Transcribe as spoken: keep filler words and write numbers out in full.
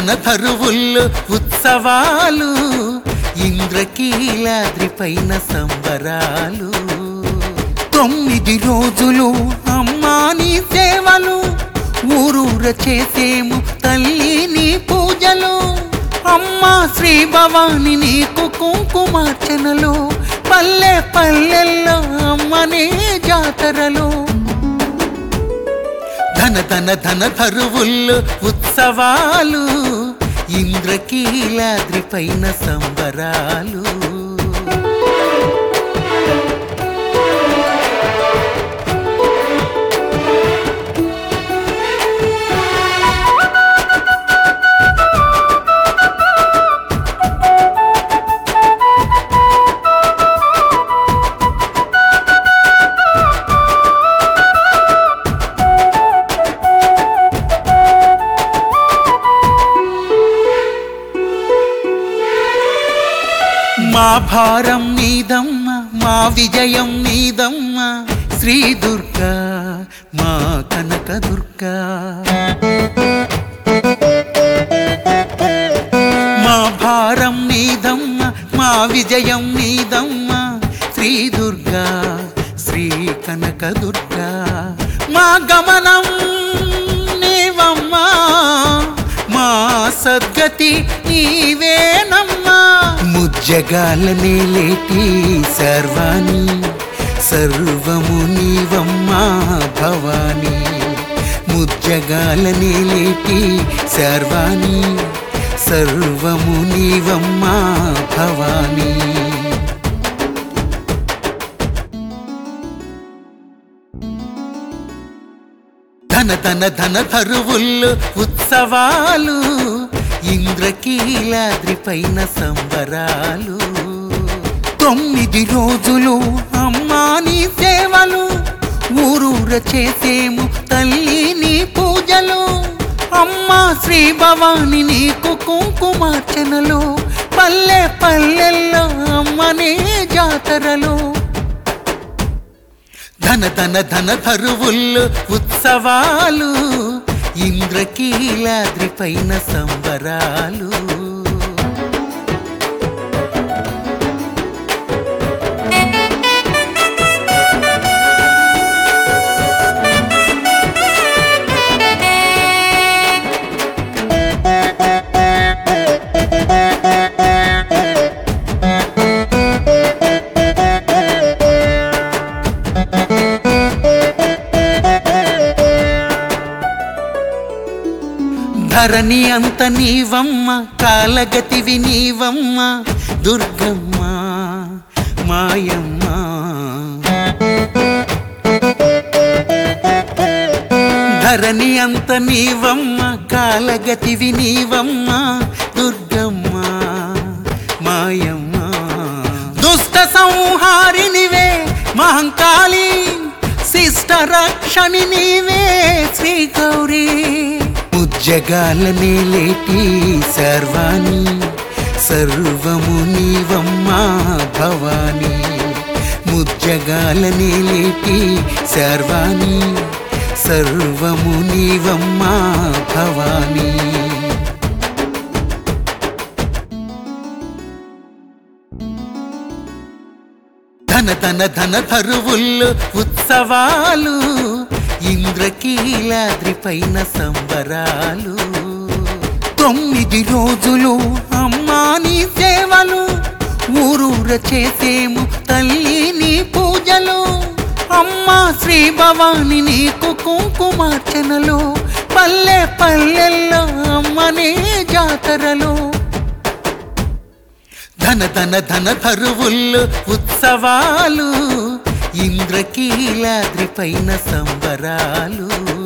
ధన ధరువుల్లో ఉత్సవాలు, ఇంద్రకీలాద్రి పైన సంబరాలు. తొమ్మిది రోజులు అమ్మా నీ సేవలు, ఊరూర చేసేము తల్లి నీ పూజలు. అమ్మా శ్రీ భవాని నీకు కుంకుమార్చనలు, పల్లె పల్లెల్లో అమ్మనే జాతరలు. ధన ధన ధన ధరువుల్లో ఉత్సవాలు, ఇంద్రకీలాద్రి పైన సంబరాలు. మా భారం నీదమ్మ, మా విజయం నీదమ్మ, శ్రీ దుర్గా మా కనక దుర్గా. మా భారం నీదమ్మ, మా విజయం నీదమ్మ, శ్రీ దుర్గా శ్రీ కనక దుర్గా. మా గమనం నీవమ్మా, మా సద్గతి నీవేనమ్మా. ముజ్జగాలనే లేటి సర్వాణి, సర్వము నీవమ్మా భవాని. ముజ్జగాలనే లేటి సర్వాణి, సర్వము నీవమ్మా భవాని. ధన ధన ధన ధరువుల్లో ఉత్సవాలు, ఇంద్రకీలాద్రి పైన సంబరాలు. తొమ్మిది రోజులు అమ్మా నీ సేవలు, ఊరూర చేసేము తల్లి నీ పూజలు. అమ్మా శ్రీ భవాని నీకు కుంకుమార్చనలు, పల్లె పల్లెల్లో అమ్మనే జాతరలు. ధన ధన ధన ధరువుల్లో ఉత్సవాలు, ఇంద్రకీలాద్రి పైన సంబరాలు. ధరణి అంత నీవమ్మ, కాలగతివి నీవమ్మ, దుర్గమ్మ మాయమ్మ. ధరణి అంత నీవమ్మ, కాలగతివి నీవమ్మ, దుర్గమ్మ మాయమ్మ. దుష్ట సంహారినివే మహంకాళి, శిష్ట రక్షణి నీవే శ్రీ గౌరీ. ముజ్జగాలనే లేటి సర్వాణి, సర్వము నీవమ్మా భవాని. ముజ్జగాలనే లేటి సర్వాణి, సర్వము నీవమ్మా భవాని. ధన ధన ధన ధరువుల్లో ఉత్సవాలు, ఇంద్రకీలాద్రి పైన సంబరాలు. తొమ్మిది రోజులు అమ్మా నీ సేవలు, ఊరూర చేసేము తల్లి నీ పూజలు. అమ్మా శ్రీ భవాని నీకు కుంకుమార్చనలు, పల్లె పల్లెల్లో అమ్మనే జాతరలు. ధన ధన ధన ధరువుల్లో ఉత్సవాలు, ఇంద్రకీలాద్రి పైన సంబరాలు.